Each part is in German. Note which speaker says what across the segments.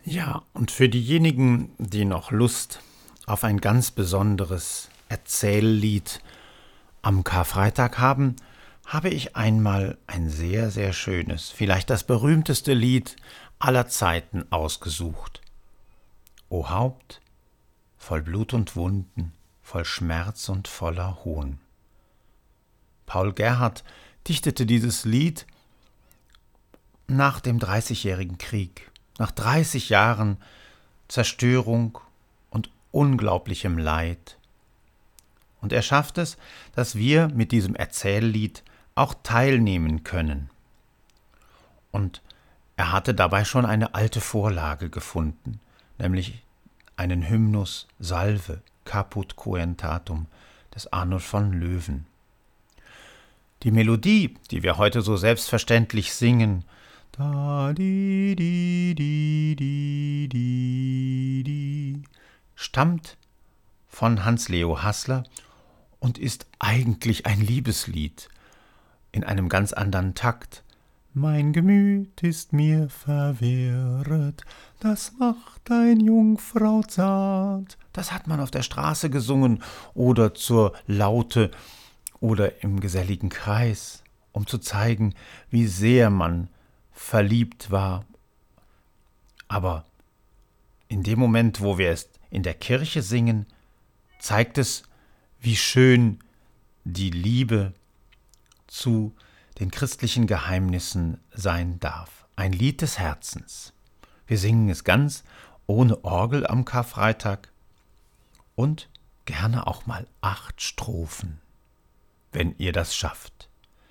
Speaker 1: Ja, und für diejenigen, die noch Lust auf ein ganz besonderes Erzähllied am Karfreitag haben, habe ich einmal ein sehr, sehr schönes, vielleicht das berühmteste Lied aller Zeiten ausgesucht. O Haupt, voll Blut und Wunden, voll Schmerz und voller Hohn. Paul Gerhardt dichtete dieses Lied nach dem Dreißigjährigen Krieg, nach 30 Jahren Zerstörung und unglaublichem Leid. Und er schafft es, dass wir mit diesem Erzähllied auch teilnehmen können. Und er hatte dabei schon eine alte Vorlage gefunden, nämlich einen Hymnus Salve, Caput Coentatum des Arnold von Löwen. Die Melodie, die wir heute so selbstverständlich singen, da di di di di di di, stammt von Hans-Leo Haßler und ist eigentlich ein Liebeslied in einem ganz anderen Takt. Mein Gemüt ist mir verwirret, das macht ein Jungfrau zart. Das hat man auf der Straße gesungen oder zur Laute oder im geselligen Kreis, um zu zeigen, wie sehr man verliebt war. Aber in dem Moment, wo wir es in der Kirche singen, zeigt es, wie schön die Liebe zu den christlichen Geheimnissen sein darf. Ein Lied des Herzens. Wir singen es ganz ohne Orgel am Karfreitag und gerne auch mal 8 Strophen, wenn ihr das schafft.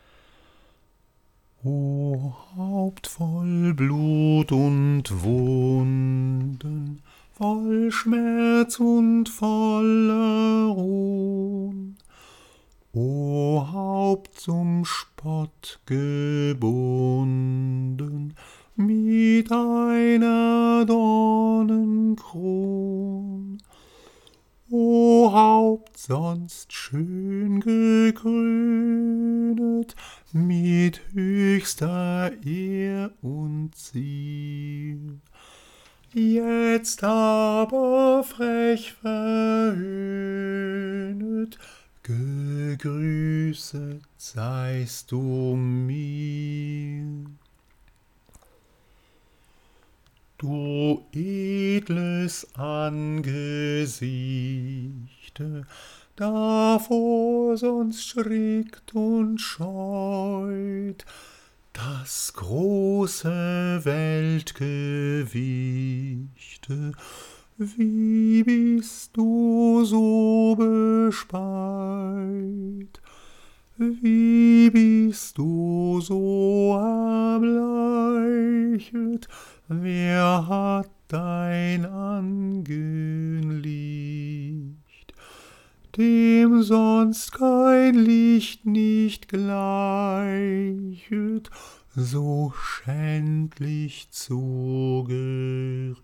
Speaker 1: O Haupt voll Blut und Wunden, voll Schmerz und voller Hohn, O Haupt zum Spott gebunden, mit einer Dornenkron, O Haupt sonst schön gekrönet, mit höchster Ehr und Ziel. Jetzt aber frech verhöhnet, gegrüßet seist du mir. Du edles Angesichte, davor sonst schrickt und scheut das große Weltgewichte, wie bist du so bespeit, wie bist du so erbleichet, wer hat dein Angesicht, dem sonst kein Licht nicht gleichet, so schändlich zugericht.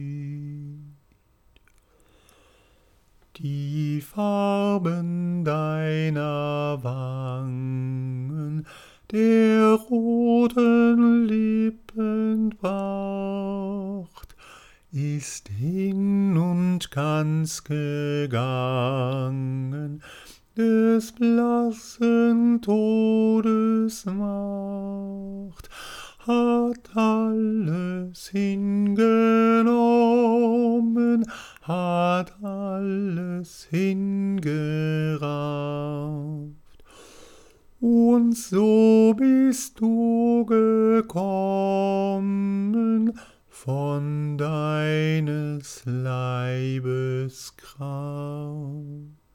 Speaker 1: Die Farben deiner Wangen, der roten Lippen Pracht, ist hin und ganz gegangen, des blassen Todes Macht, hat alles hingenommen, hat alles hingerafft. Und so bist du gekommen von deines Leibes Kraft.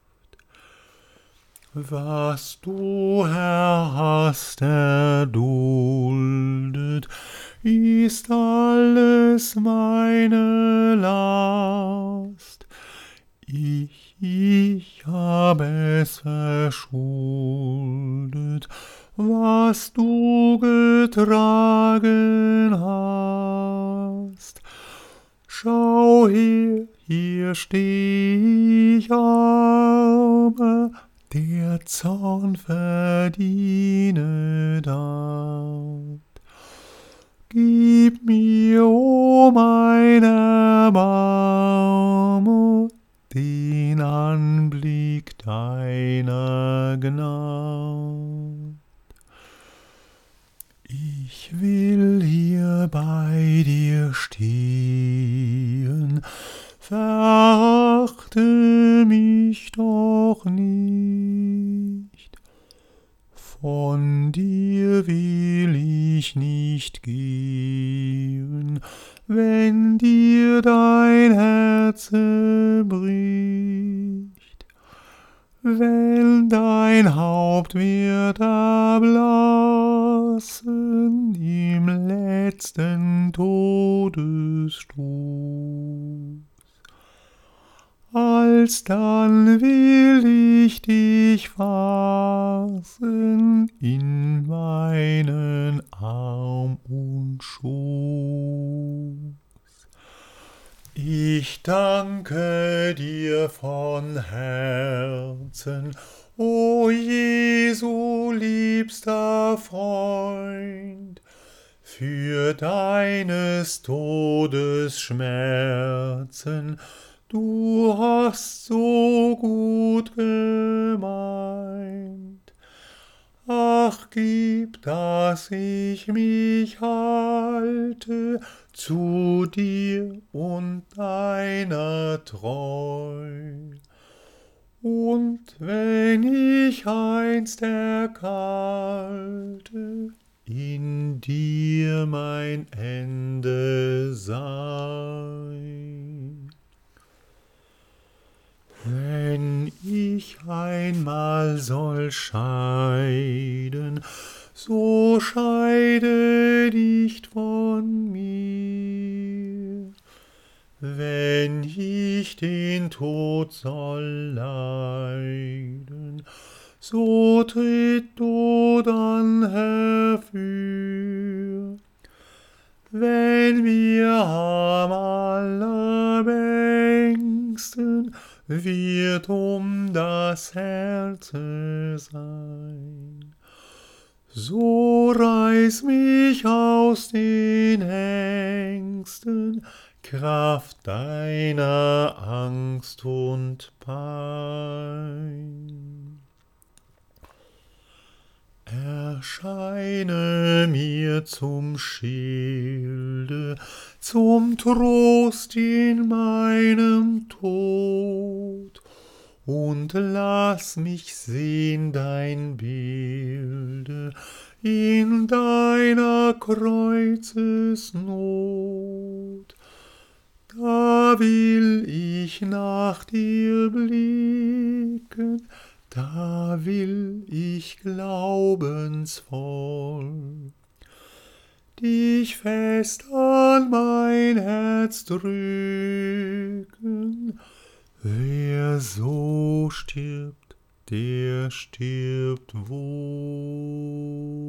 Speaker 1: Was du, Herr, hast erduldet, ist alles meine Last. Ich hab es verschuldet, was du getragen hast. Schau her, hier steh ich arme, der Zorn verdienet hat. Gib mir, o mein Erbarme, den Anblick deiner Gnad. Ich will hier bei dir stehen, verachte mich doch nicht. Von dir will ich nicht gehen, wenn dir dein Herz bricht. Wenn dein Haupt wird erblassen im letzten Todesstoß, alsdann will ich dich fassen in meinen Arm und Schoß. Ich danke dir von Herzen, o Jesu liebster Freund, für deines Todes Schmerzen. Du hast so gut gemeint. Ach, gib, dass ich mich halte zu dir und deiner treu. Und wenn ich einst erkalte, in dir mein Ende sei. Wenn ich einmal soll scheiden, so scheide nicht von mir. Wenn ich den Tod soll leiden, so tritt du dann herfür. Wenn wir am allerbängsten wird das Herze sein, so reiß mich aus den Ängsten, Kraft deiner Angst und Pein. Erscheine mir zum Schilde, zum Trost in meinem Tod, und lass mich sehn dein Bilde in deiner Kreuzesnot. Da will ich nach dir blicken, da will ich glaubensvoll dich fest an mein Herz drücken. Wer so stirbt, der stirbt wohl.